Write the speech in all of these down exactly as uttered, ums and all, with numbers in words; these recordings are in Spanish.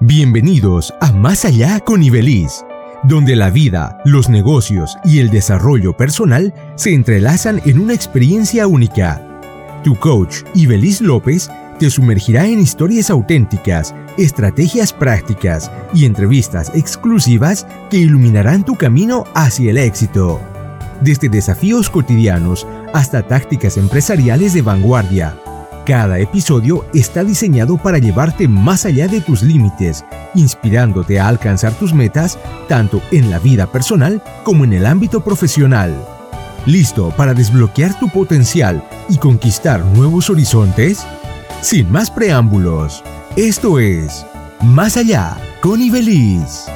Bienvenidos a Más Allá con Ibeliz, donde la vida, los negocios y el desarrollo personal se entrelazan en una experiencia única. Tu coach, Ibeliz López, te sumergirá en historias auténticas, estrategias prácticas y entrevistas exclusivas que iluminarán tu camino hacia el éxito. Desde desafíos cotidianos hasta tácticas empresariales de vanguardia, cada episodio está diseñado para llevarte más allá de tus límites, inspirándote a alcanzar tus metas tanto en la vida personal como en el ámbito profesional. ¿Listo para desbloquear tu potencial y conquistar nuevos horizontes? Sin más preámbulos, esto es Más Allá con Ibeliz.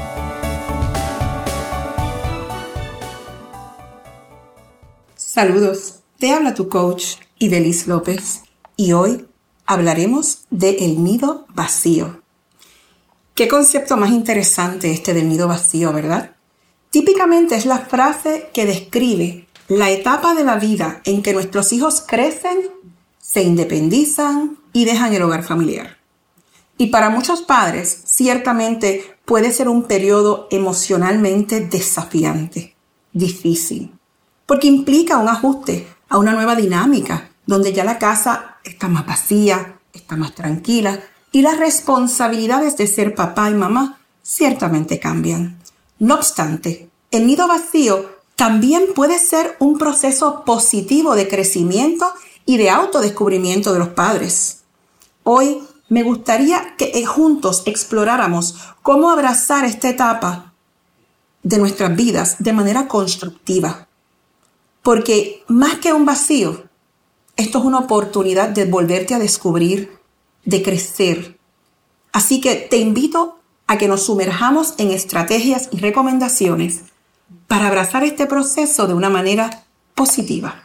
Saludos, te habla tu coach Ibeliz López y hoy hablaremos del nido vacío. Qué concepto más interesante este del nido vacío, ¿verdad? Típicamente es la frase que describe la etapa de la vida en que nuestros hijos crecen, se independizan y dejan el hogar familiar. Y para muchos padres, ciertamente puede ser un periodo emocionalmente desafiante, difícil, porque implica un ajuste a una nueva dinámica, donde ya la casa está más vacía, está más tranquila y las responsabilidades de ser papá y mamá ciertamente cambian. No obstante, el nido vacío también puede ser un proceso positivo de crecimiento y de autodescubrimiento de los padres. Hoy me gustaría que juntos exploráramos cómo abrazar esta etapa de nuestras vidas de manera constructiva. Porque más que un vacío, esto es una oportunidad de volverte a descubrir, de crecer. Así que te invito a que nos sumerjamos en estrategias y recomendaciones para abrazar este proceso de una manera positiva.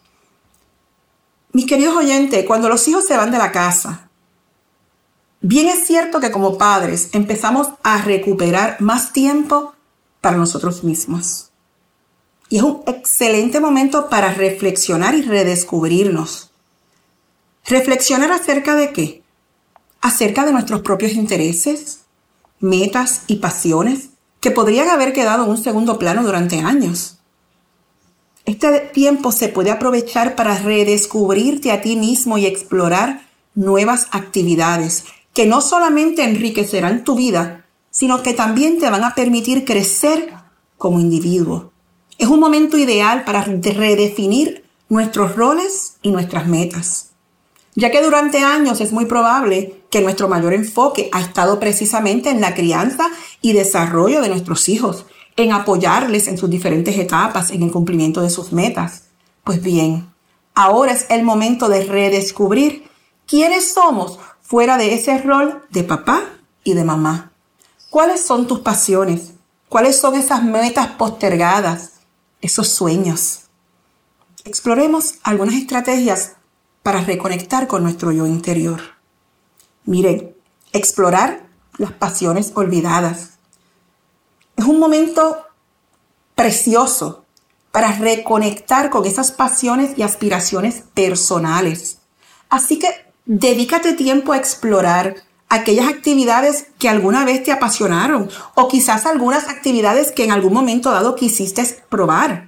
Mis queridos oyentes, cuando los hijos se van de la casa, bien es cierto que como padres empezamos a recuperar más tiempo para nosotros mismos. Y es un excelente momento para reflexionar y redescubrirnos. ¿Reflexionar acerca de qué? Acerca de nuestros propios intereses, metas y pasiones que podrían haber quedado en un segundo plano durante años. Este tiempo se puede aprovechar para redescubrirte a ti mismo y explorar nuevas actividades que no solamente enriquecerán tu vida, sino que también te van a permitir crecer como individuo. Es un momento ideal para redefinir nuestros roles y nuestras metas, ya que durante años es muy probable que nuestro mayor enfoque ha estado precisamente en la crianza y desarrollo de nuestros hijos, en apoyarles en sus diferentes etapas, en el cumplimiento de sus metas. Pues bien, ahora es el momento de redescubrir quiénes somos fuera de ese rol de papá y de mamá. ¿Cuáles son tus pasiones? ¿Cuáles son esas metas postergadas? Esos sueños. Exploremos algunas estrategias para reconectar con nuestro yo interior. Miren, explorar las pasiones olvidadas. Es un momento precioso para reconectar con esas pasiones y aspiraciones personales. Así que dedícate tiempo a explorar aquellas actividades que alguna vez te apasionaron o quizás algunas actividades que en algún momento dado quisiste probar.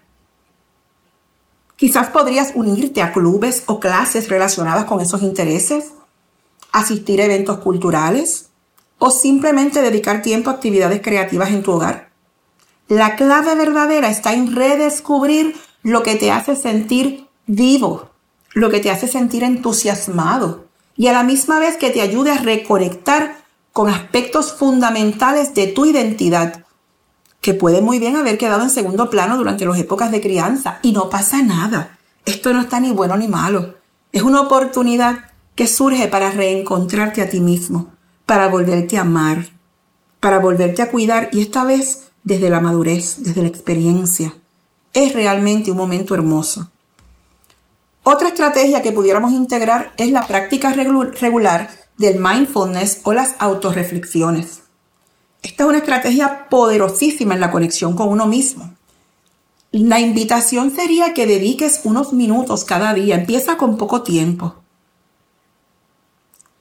Quizás podrías unirte a clubes o clases relacionadas con esos intereses, asistir a eventos culturales o simplemente dedicar tiempo a actividades creativas en tu hogar. La clave verdadera está en redescubrir lo que te hace sentir vivo, lo que te hace sentir entusiasmado, y a la misma vez que te ayude a reconectar con aspectos fundamentales de tu identidad, que puede muy bien haber quedado en segundo plano durante las épocas de crianza. Y no pasa nada. Esto no está ni bueno ni malo. Es una oportunidad que surge para reencontrarte a ti mismo, para volverte a amar, para volverte a cuidar, y esta vez desde la madurez, desde la experiencia. Es realmente un momento hermoso. Otra estrategia que pudiéramos integrar es la práctica regular del mindfulness o las autorreflexiones. Esta es una estrategia poderosísima en la conexión con uno mismo. La invitación sería que dediques unos minutos cada día. Empieza con poco tiempo.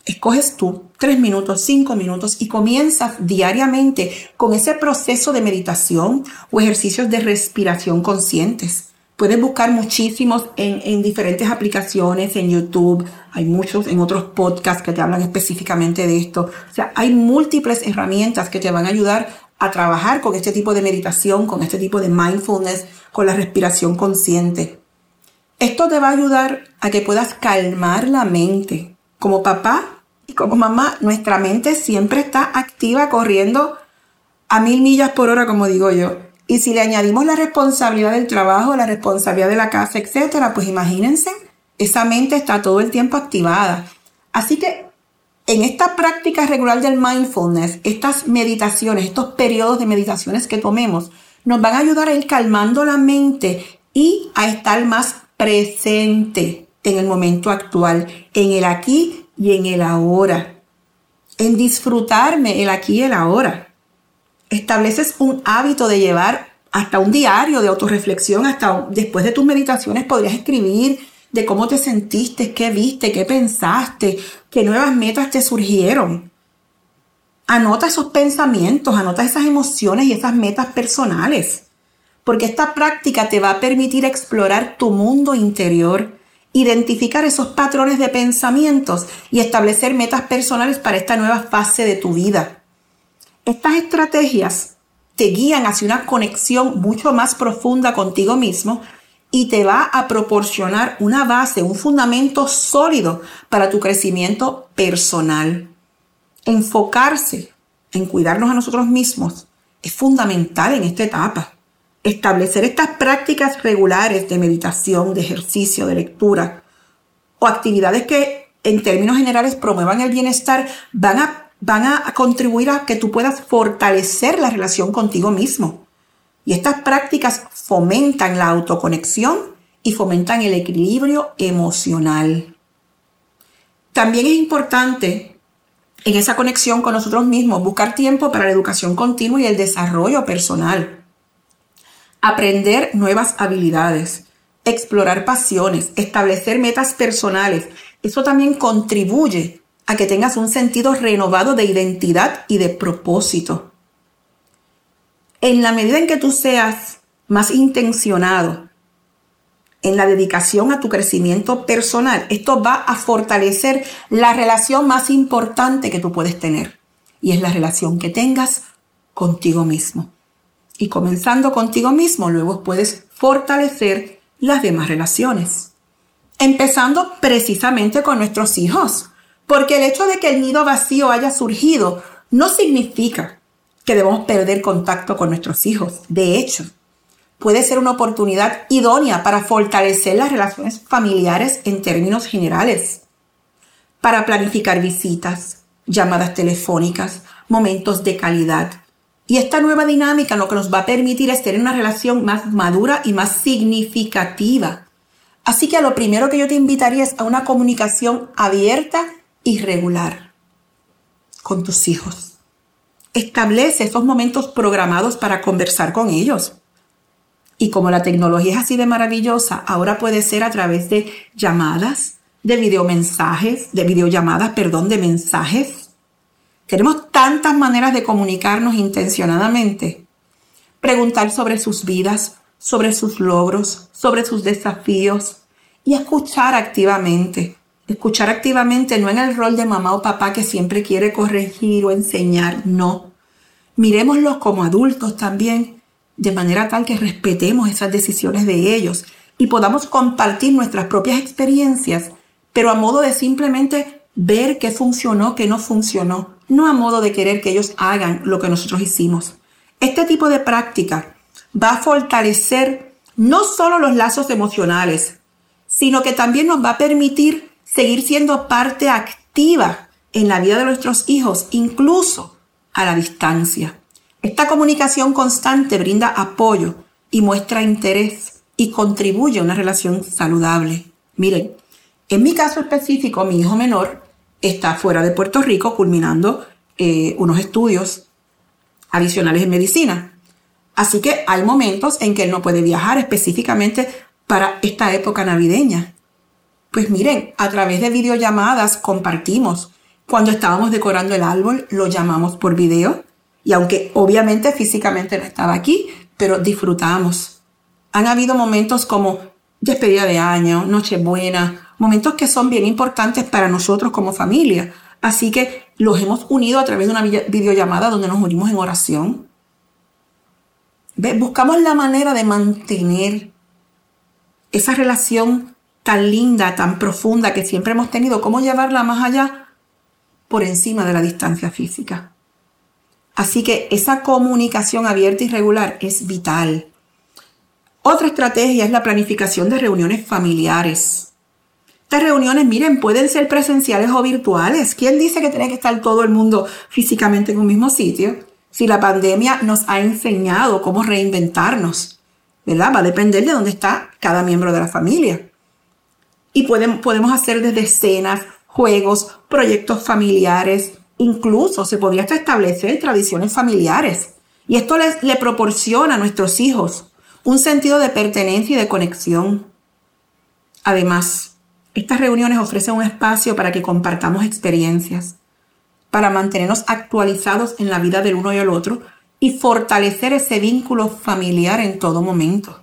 escoges tú tres minutos, cinco minutos y comienzas diariamente con ese proceso de meditación o ejercicios de respiración conscientes. Puedes buscar muchísimos en, en diferentes aplicaciones, en YouTube, hay muchos en otros podcasts que te hablan específicamente de esto. O sea, hay múltiples herramientas que te van a ayudar a trabajar con este tipo de meditación, con este tipo de mindfulness, con la respiración consciente. Esto te va a ayudar a que puedas calmar la mente. Como papá y como mamá, nuestra mente siempre está activa, corriendo a mil millas por hora, como digo yo. Y si le añadimos la responsabilidad del trabajo, la responsabilidad de la casa, etcétera, pues imagínense, esa mente está todo el tiempo activada. Así que en esta práctica regular del mindfulness, estas meditaciones, estos periodos de meditaciones que tomemos, nos van a ayudar a ir calmando la mente y a estar más presente en el momento actual, en el aquí y en el ahora, en disfrutarme el aquí y el ahora. Estableces un hábito de llevar hasta un diario de autorreflexión, hasta después de tus meditaciones podrías escribir de cómo te sentiste, qué viste, qué pensaste, qué nuevas metas te surgieron. Anota esos pensamientos, anota esas emociones y esas metas personales, porque esta práctica te va a permitir explorar tu mundo interior, identificar esos patrones de pensamientos y establecer metas personales para esta nueva fase de tu vida. Estas estrategias te guían hacia una conexión mucho más profunda contigo mismo y te va a proporcionar una base, un fundamento sólido para tu crecimiento personal. Enfocarse en cuidarnos a nosotros mismos es fundamental en esta etapa. Establecer estas prácticas regulares de meditación, de ejercicio, de lectura o actividades que en términos generales promuevan el bienestar van a van a contribuir a que tú puedas fortalecer la relación contigo mismo. Y estas prácticas fomentan la autoconexión y fomentan el equilibrio emocional. También es importante en esa conexión con nosotros mismos buscar tiempo para la educación continua y el desarrollo personal. Aprender nuevas habilidades, explorar pasiones, establecer metas personales. Eso también contribuye a que tengas un sentido renovado de identidad y de propósito. En la medida en que tú seas más intencionado en la dedicación a tu crecimiento personal, esto va a fortalecer la relación más importante que tú puedes tener, y es la relación que tengas contigo mismo. Y comenzando contigo mismo, luego puedes fortalecer las demás relaciones. Empezando precisamente con nuestros hijos. Porque el hecho de que el nido vacío haya surgido no significa que debamos perder contacto con nuestros hijos. De hecho, puede ser una oportunidad idónea para fortalecer las relaciones familiares en términos generales, para planificar visitas, llamadas telefónicas, momentos de calidad. Y esta nueva dinámica lo que nos va a permitir es tener una relación más madura y más significativa. Así que a lo primero que yo te invitaría es a una comunicación abierta y regular con tus hijos. Establece esos momentos programados para conversar con ellos. Y como la tecnología es así de maravillosa, ahora puede ser a través de llamadas, de videomensajes, de videollamadas, perdón, de mensajes. Tenemos tantas maneras de comunicarnos intencionadamente. Preguntar sobre sus vidas, sobre sus logros, sobre sus desafíos y escuchar activamente. Escuchar activamente no en el rol de mamá o papá que siempre quiere corregir o enseñar, no. Miremoslos como adultos también, de manera tal que respetemos esas decisiones de ellos y podamos compartir nuestras propias experiencias, pero a modo de simplemente ver qué funcionó, qué no funcionó, no a modo de querer que ellos hagan lo que nosotros hicimos. Este tipo de práctica va a fortalecer no solo los lazos emocionales, sino que también nos va a permitir seguir siendo parte activa en la vida de nuestros hijos, incluso a la distancia. Esta comunicación constante brinda apoyo y muestra interés y contribuye a una relación saludable. Miren, en mi caso específico, mi hijo menor está fuera de Puerto Rico culminando eh, unos estudios adicionales en medicina. Así que hay momentos en que él no puede viajar específicamente para esta época navideña. Pues miren, a través de videollamadas compartimos Cuando estábamos decorando el árbol, lo llamamos por video. Y aunque obviamente físicamente no estaba aquí, pero disfrutamos. Han habido momentos como despedida de año, Nochebuena, momentos que son bien importantes para nosotros como familia. Así que los hemos unido a través de una videollamada donde nos unimos en oración. ¿Ves? Buscamos la manera de mantener esa relación tan linda, tan profunda que siempre hemos tenido. ¿Cómo llevarla más allá? Por encima de la distancia física. Así que esa comunicación abierta y regular es vital. Otra estrategia es la planificación de reuniones familiares. Estas reuniones, miren, pueden ser presenciales o virtuales. ¿Quién dice que tiene que estar todo el mundo físicamente en un mismo sitio? Si la pandemia nos ha enseñado cómo reinventarnos, ¿verdad? Va a depender de dónde está cada miembro de la familia. Y podemos, podemos hacer desde cenas, juegos, proyectos familiares. Incluso se podría hasta establecer tradiciones familiares. Y esto les, le proporciona a nuestros hijos un sentido de pertenencia y de conexión. Además, estas reuniones ofrecen un espacio para que compartamos experiencias, para mantenernos actualizados en la vida del uno y el otro y fortalecer ese vínculo familiar en todo momento.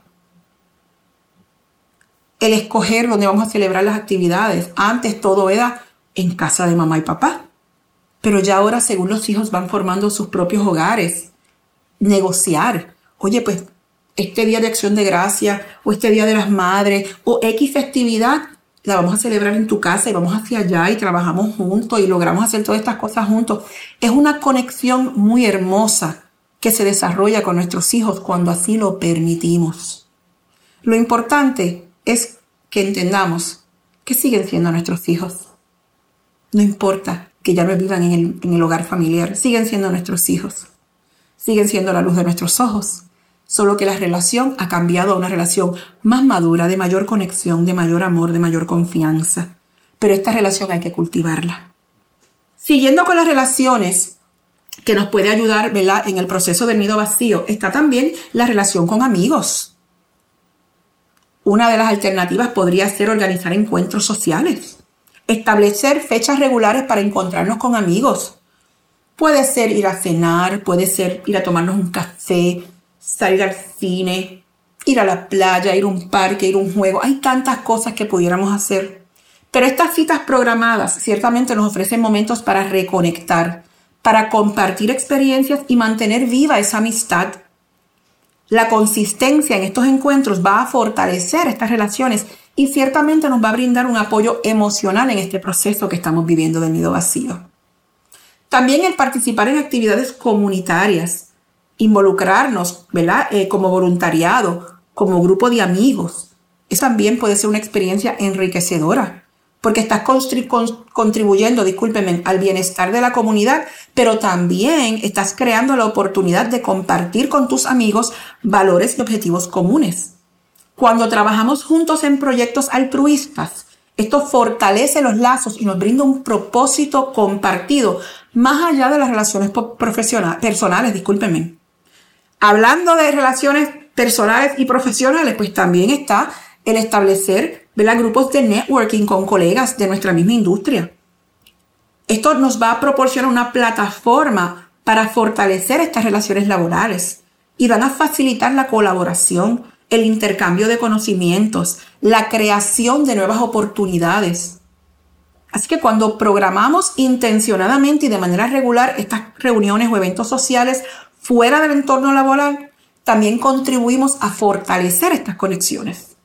El escoger dónde vamos a celebrar las actividades. Antes todo era en casa de mamá y papá. Pero ya ahora, según los hijos van formando sus propios hogares, negociar. Oye, pues, este día de Acción de Gracia, o este Día de las Madres, o X festividad, la vamos a celebrar en tu casa y vamos hacia allá y trabajamos juntos y logramos hacer todas estas cosas juntos. Es una conexión muy hermosa que se desarrolla con nuestros hijos cuando así lo permitimos. Lo importante es que entendamos que siguen siendo nuestros hijos. No importa que ya no vivan en el, en el hogar familiar, siguen siendo nuestros hijos. Siguen siendo la luz de nuestros ojos. Solo que la relación ha cambiado a una relación más madura, de mayor conexión, de mayor amor, de mayor confianza. Pero esta relación hay que cultivarla. Siguiendo con las relaciones que nos puede ayudar, ¿verdad?, en el proceso del nido vacío, está también la relación con amigos. Una de las alternativas podría ser organizar encuentros sociales. Establecer fechas regulares para encontrarnos con amigos. Puede ser ir a cenar, puede ser ir a tomarnos un café, salir al cine, ir a la playa, ir a un parque, ir a un juego. Hay tantas cosas que pudiéramos hacer. Pero estas citas programadas ciertamente nos ofrecen momentos para reconectar, para compartir experiencias y mantener viva esa amistad. La consistencia en estos encuentros va a fortalecer estas relaciones y ciertamente nos va a brindar un apoyo emocional en este proceso que estamos viviendo del nido vacío. También el participar en actividades comunitarias, involucrarnos, ¿verdad?, eh, como voluntariado, como grupo de amigos. Eso también puede ser una experiencia enriquecedora, porque estás constri- con- contribuyendo, discúlpenme, al bienestar de la comunidad, pero también estás creando la oportunidad de compartir con tus amigos valores y objetivos comunes. Cuando trabajamos juntos en proyectos altruistas, esto fortalece los lazos y nos brinda un propósito compartido, más allá de las relaciones profesionales, personales, discúlpenme. Hablando de relaciones personales y profesionales, pues también está el establecer, ¿verdad?, grupos de networking con colegas de nuestra misma industria. Esto nos va a proporcionar una plataforma para fortalecer estas relaciones laborales y van a facilitar la colaboración, el intercambio de conocimientos, la creación de nuevas oportunidades. Así que cuando programamos intencionadamente y de manera regular estas reuniones o eventos sociales fuera del entorno laboral, también contribuimos a fortalecer estas conexiones.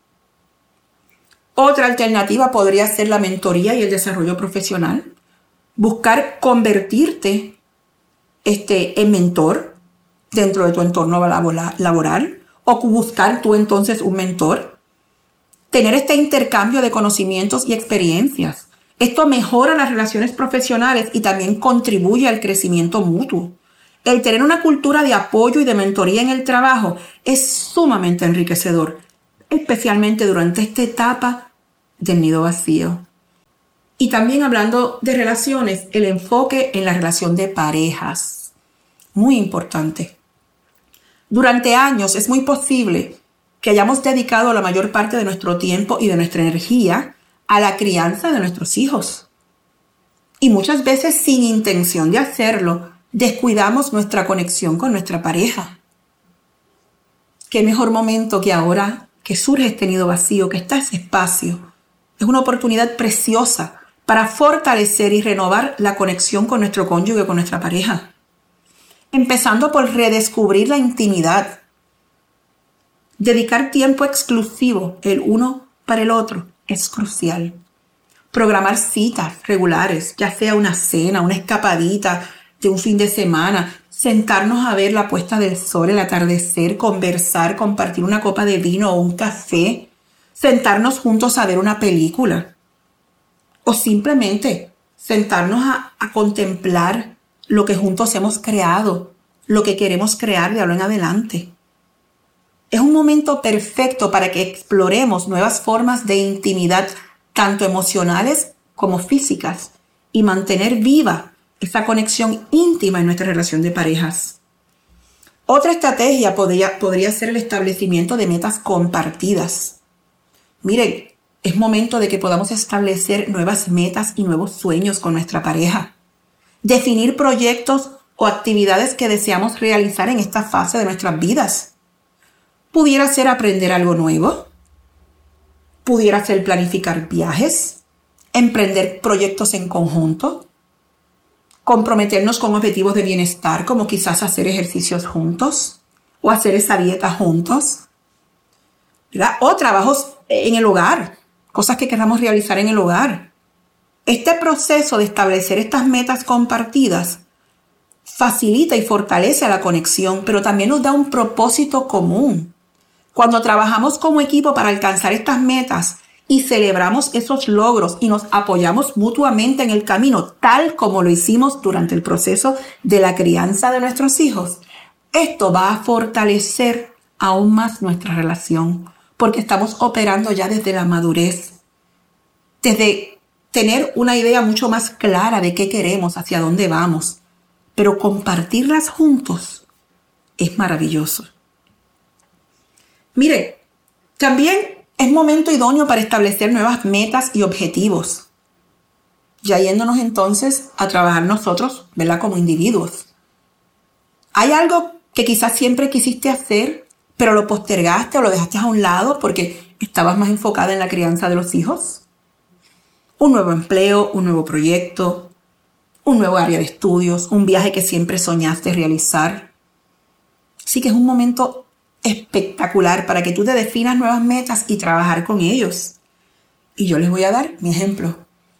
Otra alternativa podría ser la mentoría y el desarrollo profesional. Buscar convertirte este, en mentor dentro de tu entorno laboral o buscar tú entonces un mentor. Tener este intercambio de conocimientos y experiencias. Esto mejora las relaciones profesionales y también contribuye al crecimiento mutuo. El tener una cultura de apoyo y de mentoría en el trabajo es sumamente enriquecedor, especialmente durante esta etapa del nido vacío. Y también hablando de relaciones, el enfoque en la relación de parejas. Muy importante. Durante años es muy posible que hayamos dedicado la mayor parte de nuestro tiempo y de nuestra energía a la crianza de nuestros hijos. Y muchas veces sin intención de hacerlo, descuidamos nuestra conexión con nuestra pareja. Qué mejor momento que ahora que surge este nido vacío, que está ese espacio. Es una oportunidad preciosa para fortalecer y renovar la conexión con nuestro cónyuge, con nuestra pareja. Empezando por redescubrir la intimidad. Dedicar tiempo exclusivo el uno para el otro es crucial. Programar citas regulares, ya sea una cena, una escapadita de un fin de semana, sentarnos a ver la puesta del sol, el atardecer, conversar, compartir una copa de vino o un café, sentarnos juntos a ver una película o simplemente sentarnos a, a contemplar lo que juntos hemos creado, lo que queremos crear de ahora en adelante. Es un momento perfecto para que exploremos nuevas formas de intimidad, tanto emocionales como físicas, y mantener viva esa conexión íntima en nuestra relación de parejas. Otra estrategia podría, podría ser el establecimiento de metas compartidas. Miren, es momento de que podamos establecer nuevas metas y nuevos sueños con nuestra pareja. Definir proyectos o actividades que deseamos realizar en esta fase de nuestras vidas. Pudiera ser aprender algo nuevo. Pudiera ser planificar viajes, emprender proyectos en conjunto, comprometernos con objetivos de bienestar, como quizás hacer ejercicios juntos o hacer esa dieta juntos, ¿verdad? O trabajos en el hogar, cosas que queramos realizar en el hogar. Este proceso de establecer estas metas compartidas facilita y fortalece la conexión, pero también nos da un propósito común. Cuando trabajamos como equipo para alcanzar estas metas y celebramos esos logros y nos apoyamos mutuamente en el camino, tal como lo hicimos durante el proceso de la crianza de nuestros hijos, esto va a fortalecer aún más nuestra relación, porque estamos operando ya desde la madurez, desde tener una idea mucho más clara de qué queremos, hacia dónde vamos, pero compartirlas juntos es maravilloso. Mire, también es momento idóneo para establecer nuevas metas y objetivos. Ya yéndonos entonces a trabajar nosotros, ¿verdad? Como individuos. ¿Hay algo que quizás siempre quisiste hacer, pero lo postergaste o lo dejaste a un lado porque estabas más enfocada en la crianza de los hijos? Un nuevo empleo, un nuevo proyecto, un nuevo área de estudios, un viaje que siempre soñaste realizar. Así que es un momento espectacular para que tú te definas nuevas metas y trabajar con ellos. Y yo les voy a dar mi ejemplo.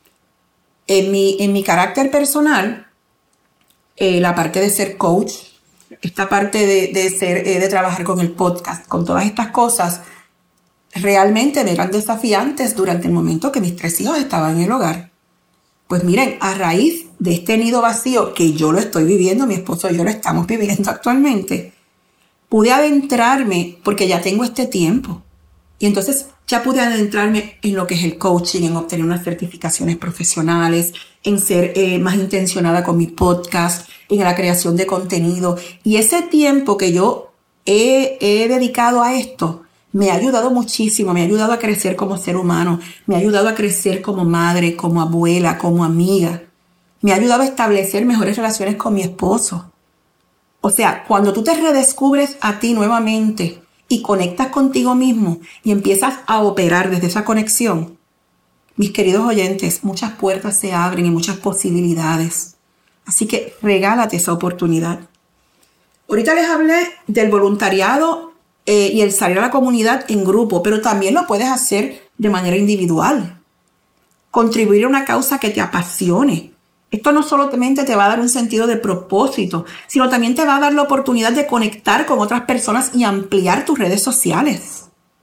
En mi, en mi carácter personal, eh, la parte de ser coach, esta parte de, de, ser, eh, de trabajar con el podcast, con todas estas cosas, realmente me eran desafiantes durante el momento que mis tres hijos estaban en el hogar. Pues miren, a raíz de este nido vacío que yo lo estoy viviendo, mi esposo y yo lo estamos viviendo actualmente, pude adentrarme, porque ya tengo este tiempo, y entonces ya pude adentrarme en lo que es el coaching, en obtener unas certificaciones profesionales, en ser eh, más intencionada con mi podcast, en la creación de contenido. Y ese tiempo que yo he, he dedicado a esto me ha ayudado muchísimo, me ha ayudado a crecer como ser humano, me ha ayudado a crecer como madre, como abuela, como amiga. Me ha ayudado a establecer mejores relaciones con mi esposo. O sea, cuando tú te redescubres a ti nuevamente y conectas contigo mismo y empiezas a operar desde esa conexión, mis queridos oyentes, muchas puertas se abren y muchas posibilidades. Así que regálate esa oportunidad. Ahorita les hablé del voluntariado eh, y el salir a la comunidad en grupo, pero también lo puedes hacer de manera individual. Contribuir a una causa que te apasione. Esto no solamente te va a dar un sentido de propósito, sino también te va a dar la oportunidad de conectar con otras personas y ampliar tus redes sociales.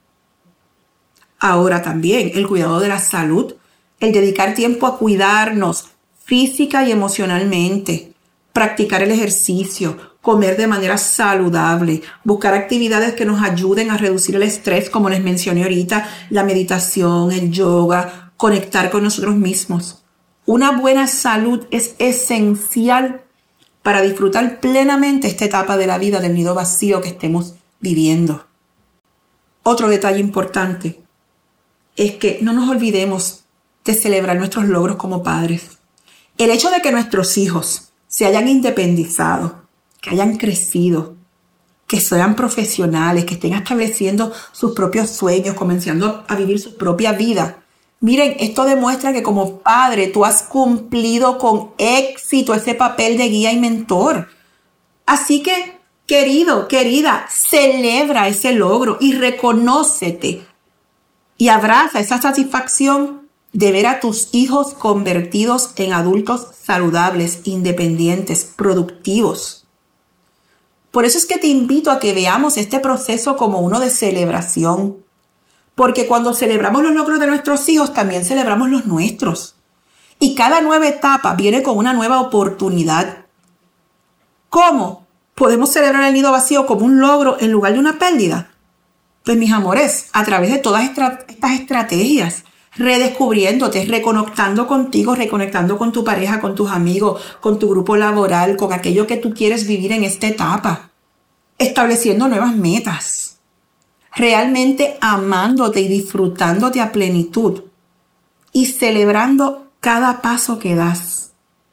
Ahora también el cuidado de la salud, el dedicar tiempo a cuidarnos física y emocionalmente, practicar el ejercicio, comer de manera saludable, buscar actividades que nos ayuden a reducir el estrés, como les mencioné ahorita, la meditación, el yoga, conectar con nosotros mismos. Una buena salud es esencial para disfrutar plenamente esta etapa de la vida del nido vacío que estemos viviendo. Otro detalle importante es que no nos olvidemos de celebrar nuestros logros como padres. El hecho de que nuestros hijos se hayan independizado, que hayan crecido, que sean profesionales, que estén estableciendo sus propios sueños, comenzando a vivir su propia vida. Miren, esto demuestra que como padre tú has cumplido con éxito ese papel de guía y mentor. Así que, querido, querida, celebra ese logro y reconócete y abraza esa satisfacción de ver a tus hijos convertidos en adultos saludables, independientes, productivos. Por eso es que te invito a que veamos este proceso como uno de celebración. Porque cuando celebramos los logros de nuestros hijos, también celebramos los nuestros. Y cada nueva etapa viene con una nueva oportunidad. ¿Cómo podemos celebrar el nido vacío como un logro en lugar de una pérdida? Pues mis amores, a través de todas estas estrategias, redescubriéndote, reconectando contigo, reconectando con tu pareja, con tus amigos, con tu grupo laboral, con aquello que tú quieres vivir en esta etapa, estableciendo nuevas metas. Realmente amándote y disfrutándote a plenitud y celebrando cada paso que das.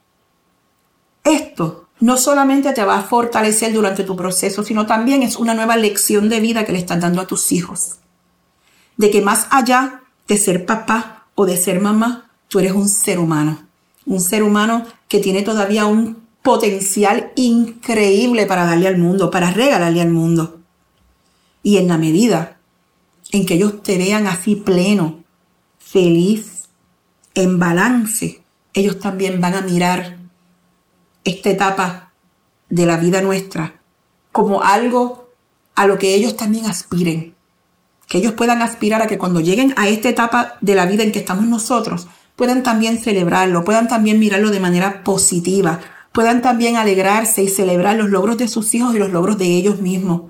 Esto no solamente te va a fortalecer durante tu proceso, sino también es una nueva lección de vida que le estás dando a tus hijos. De que más allá de ser papá o de ser mamá, tú eres un ser humano. Un ser humano que tiene todavía un potencial increíble para darle al mundo, para regalarle al mundo. Y en la medida en que ellos te vean así pleno, feliz, en balance, ellos también van a mirar esta etapa de la vida nuestra como algo a lo que ellos también aspiren. Que ellos puedan aspirar a que cuando lleguen a esta etapa de la vida en que estamos nosotros, puedan también celebrarlo, puedan también mirarlo de manera positiva, puedan también alegrarse y celebrar los logros de sus hijos y los logros de ellos mismos.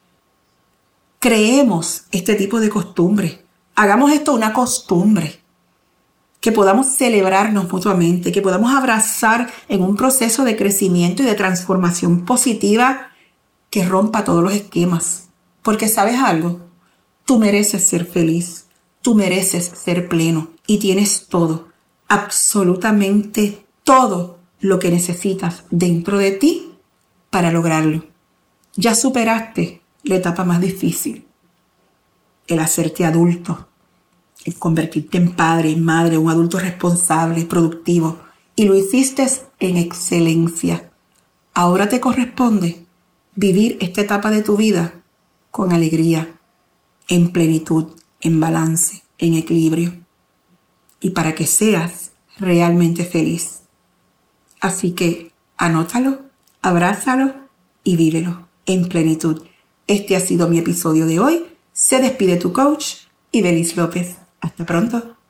Creemos este tipo de costumbre. Hagamos esto una costumbre. Que podamos celebrarnos mutuamente, que podamos abrazar en un proceso de crecimiento y de transformación positiva que rompa todos los esquemas. Porque ¿sabes algo? Tú mereces ser feliz, tú mereces ser pleno y tienes todo, absolutamente todo lo que necesitas dentro de ti para lograrlo. Ya superaste la etapa más difícil, el hacerte adulto, el convertirte en padre, en madre, un adulto responsable, productivo, y lo hiciste en excelencia. Ahora te corresponde vivir esta etapa de tu vida con alegría, en plenitud, en balance, en equilibrio, y para que seas realmente feliz. Así que anótalo, abrázalo y vívelo en plenitud. Este ha sido mi episodio de hoy. Se despide tu coach, Ibelis López. Hasta pronto.